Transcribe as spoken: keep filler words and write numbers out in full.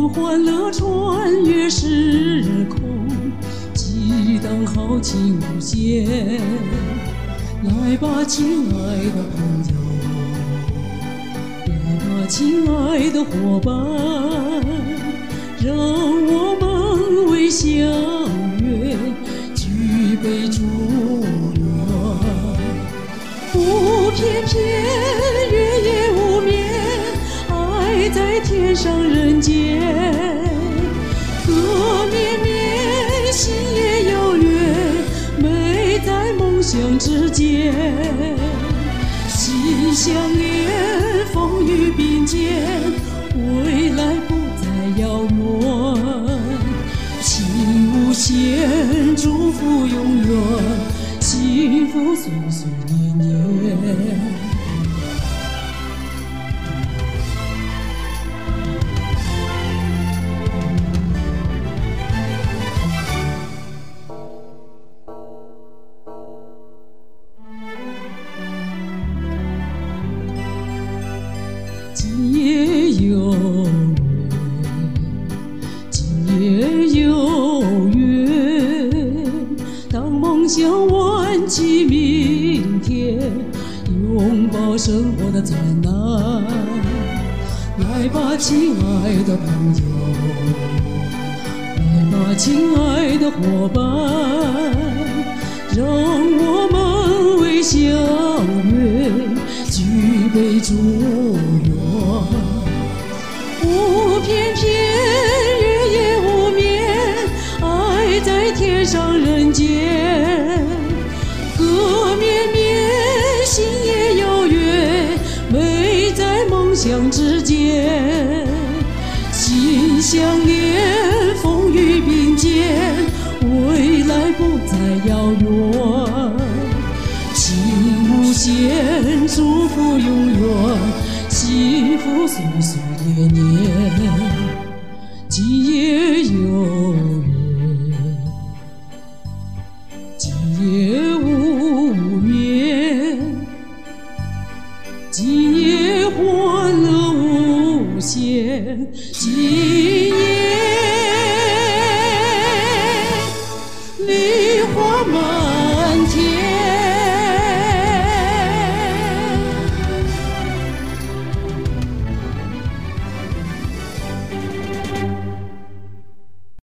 欢乐穿越时空，激荡豪情无限。来吧，亲爱的朋友，来吧，亲爱的伙伴，让我们为相约举杯祝愿。不翩翩，月夜无眠，爱在天上人间。歌绵绵，心也遥远，美在梦想之间。心相连，风雨并肩，未来不再遥远。情无限，祝福永远，幸福岁岁年年。今夜有约，今夜有约，当梦想挽起明天，拥抱生活的灿烂。来吧，亲爱的朋友，来吧，亲爱的伙伴，让我们为相约举杯祝愿。不翩翩，月夜无眠，爱在天上人间。歌绵绵，心也遥远，美在梦想之间。心相连，风雨并肩，未来不再遥远。情无限，祝福永远，幸福岁岁年年。今夜有约，今夜无眠，今夜欢乐无限，今夜